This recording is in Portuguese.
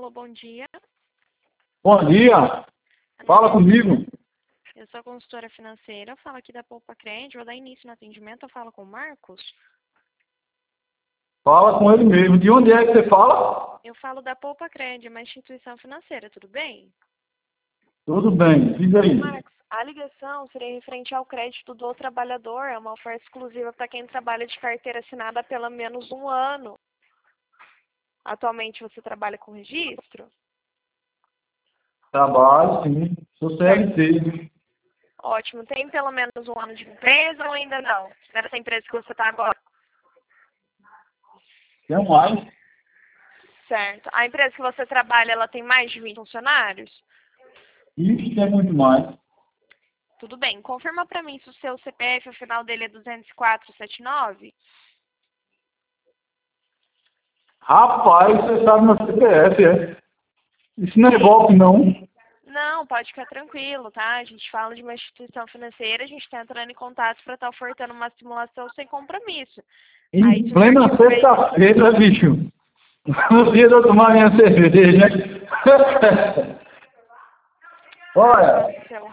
Alô, bom dia. Bom dia, fala comigo. Eu sou consultora financeira, eu falo aqui da Poupa Crédito, vou dar início no atendimento, eu falo com o Marcos. Fala com ele mesmo. De onde é que você fala? Eu falo da Poupa Crédito, uma instituição financeira, tudo bem? Tudo bem, diz aí. Marcos, a ligação seria referente ao crédito do trabalhador, é uma oferta exclusiva para quem trabalha de carteira assinada há pelo menos um ano. Atualmente você trabalha com registro? Trabalho, sim. Sou CLT. Ótimo. Tem pelo menos um ano de empresa ou ainda não? Nessa empresa que você está agora? Tem mais? Certo. A empresa que você trabalha, ela tem mais de 20 funcionários? Isso tem muito mais. Tudo bem. Confirma para mim se o seu CPF, o final dele é 20479? Rapaz, você sabe meu CPF, é? Isso não é golpe, não. Não, pode ficar tranquilo, tá? A gente fala de uma instituição financeira, a gente está entrando em contato para estar ofertando uma simulação sem compromisso. Aí, Em se plena for de sexta-feira, bicho. No dia de eu tomar minha cerveja. Olha. vez...